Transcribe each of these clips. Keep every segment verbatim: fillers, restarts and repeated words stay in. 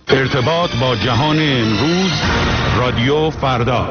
ارتباط با جهان امروز، رادیو فردا.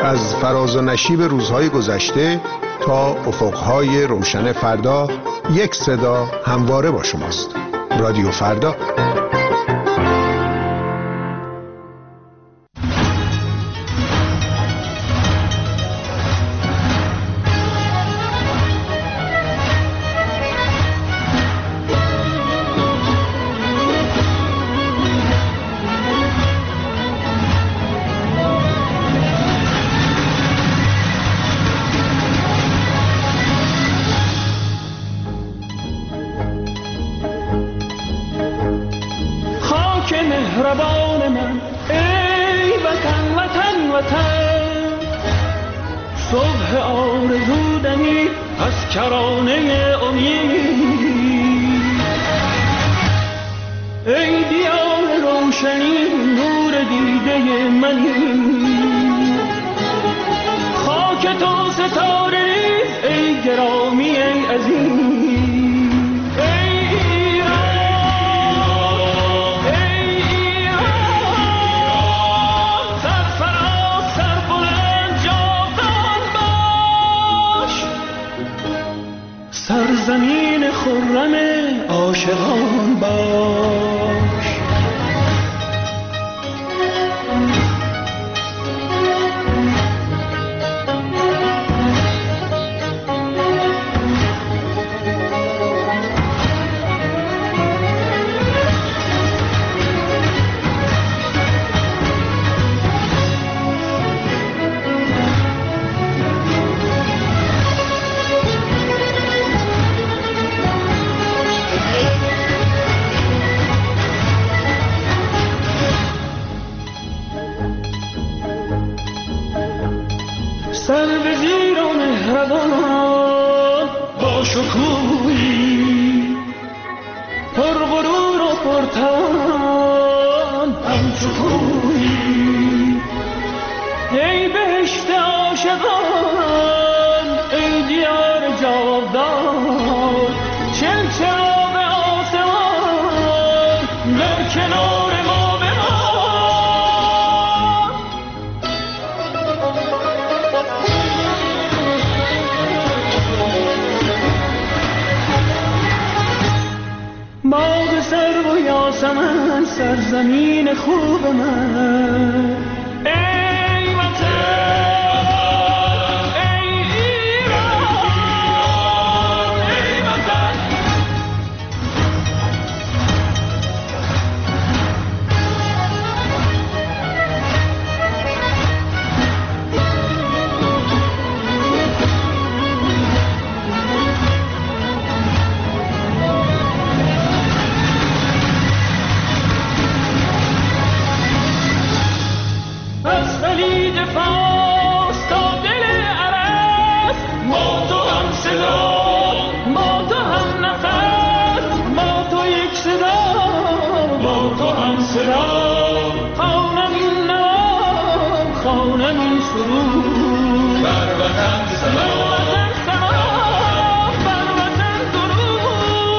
از فراز و نشیب روزهای گذشته تا افقهای روشن فردا، یک صدا همواره با شماست. رادیو فردا. مهربان من ای وطن وطن وطن، صبح آرزودنی از کرانه امید، ای دیار روشنی نور دیده منی، خاک تو ستاره ریز ای گرامی ای عزیز، سرزمین خرم عاشقان باش. سر به زیر و مهربان با شکوهی، پر غرور و پرتوان همچو کوهی، ای بهشت عاشقان ای دیار جاودان، چل چراغ آسمان در کنار ما باغ سرو و یاسمن، سرزمین خوب من ای وطن ای ایران ای وطن. از خلیج فارس تا دل عرب، ما تو هم صدا ما تو هم نفس، ما تو یک صدا ما تو هم صدا، خوانم این نام خوانم این سرود، بر وطن سلام بر وطن درود.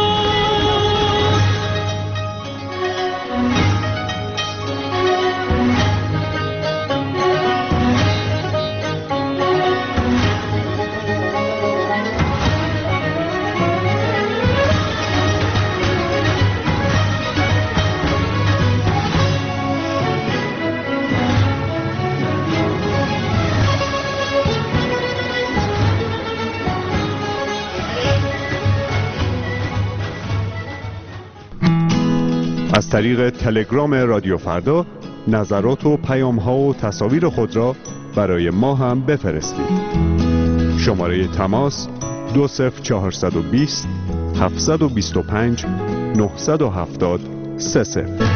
از طریق تلگرام رادیو فردا نظرات و پیام‌ها و تصاویر خود را برای ما هم بفرستید. شماره تماس دو صفر چهارصد و بیست هفتصد و بیست و پنج نهصد و هفتاد سه صفر.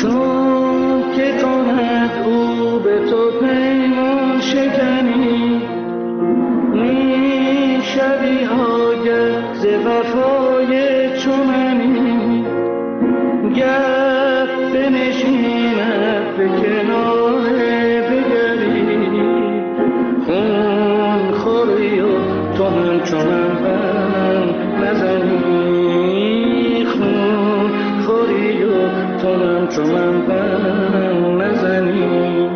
چون که کند او به تو پیمان شکنی، می شوی آگه ز وفای چو منی. گر بنشیند به کنار بگری، خون خوری و تو همچو من غم نزنی. خون خوری و تو همچو من غم نزنی.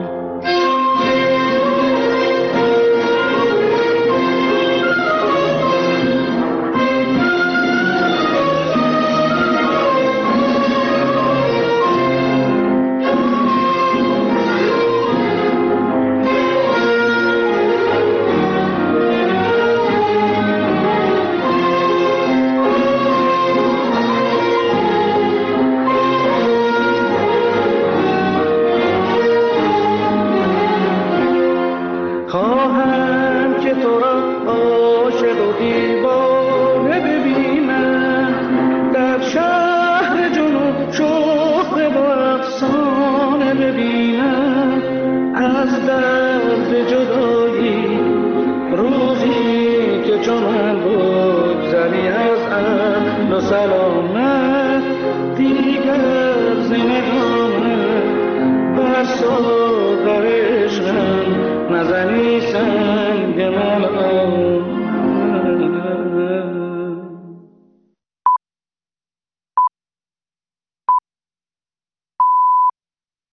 خواهم که تو را عاشق و دیوانه ببینم، در شهر جنون شهره و افسانه ببینم. از درد جدایی روزی که چو من بگذری از اهل و سلامت، دیگر ز نگاه